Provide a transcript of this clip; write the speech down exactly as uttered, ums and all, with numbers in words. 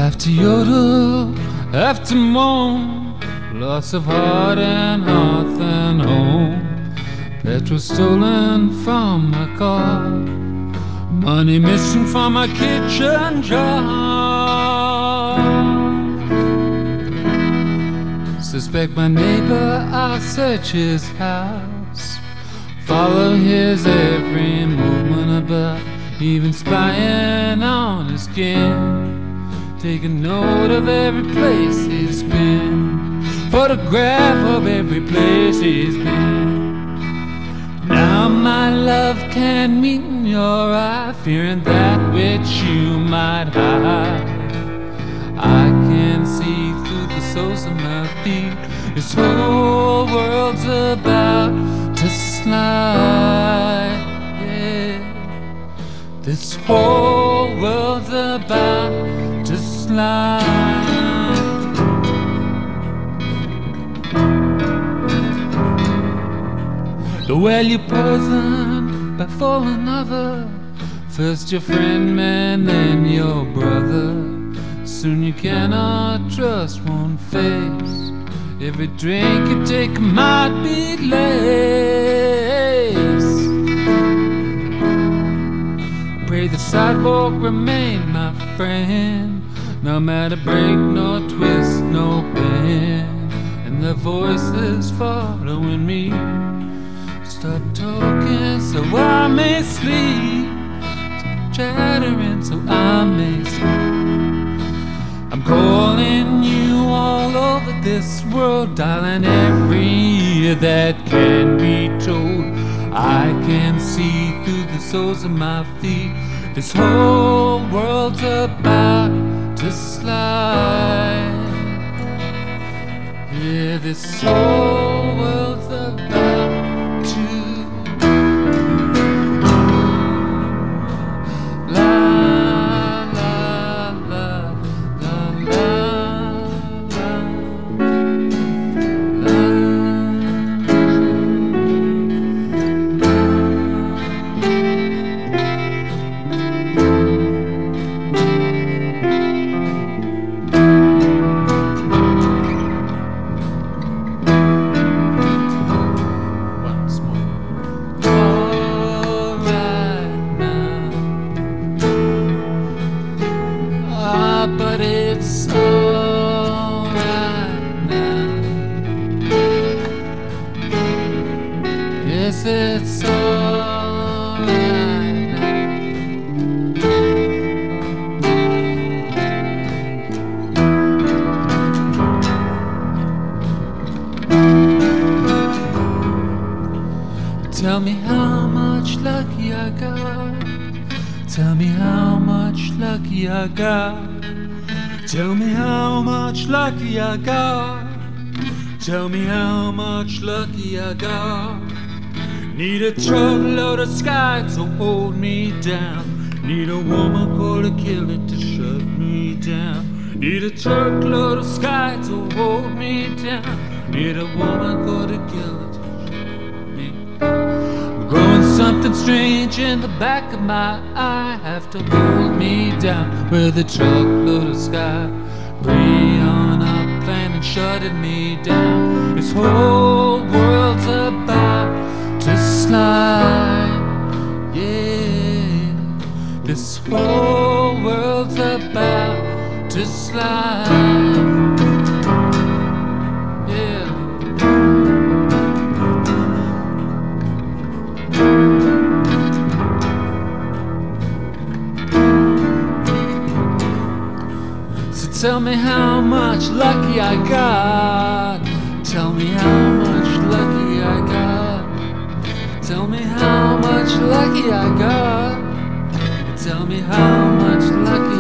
have to yodel, have to moan, loss of heart and hearth and home. Petrol stolen from my car, money missing from my kitchen jar. Suspect my neighbor, I'll search his house, follow his every movement about, even spying on his skin. Take a note of every place he's been, photograph of every place he's been. Now my love can meet in your eye, fearing that which you might hide. I can see through the soles of my feet. This whole world's about to slide, yeah. This whole world's about to slide. The well you poisoned by full another, first your friend man, then your brother. Soon you cannot trust one face, every drink you take might be lace. Pray the sidewalk remain my friend, no matter break nor twist no bend, and the voices following me. Stop talking so I may sleep, stop chattering so I may sleep. I'm calling you all over this world, dialing every ear that can be told. I can see through the soles of my feet. This whole world's about to slide. Yeah, this whole world's about to la la la la la la la. Once more. All right now. Ah, but it's all right now. Yes, it's all right now. Tell me how much lucky I got. Tell me how much lucky I got. Tell me how much lucky I got. Tell me how much lucky I got. Need a truckload of sky to hold me down. Need a woman called a killer to shut me down. Need a truckload of sky to hold me down. Need a woman called a killer to shut me down. Growing something strange in the back of my eye, have to hold me down with a truckload of sky. Bring on a plan and shutting me down. This whole world's about to slide, yeah. This whole world's about to slide, yeah. So tell me how much lucky I got. Tell me how much lucky I got. Tell me how much lucky I got. Tell me how much lucky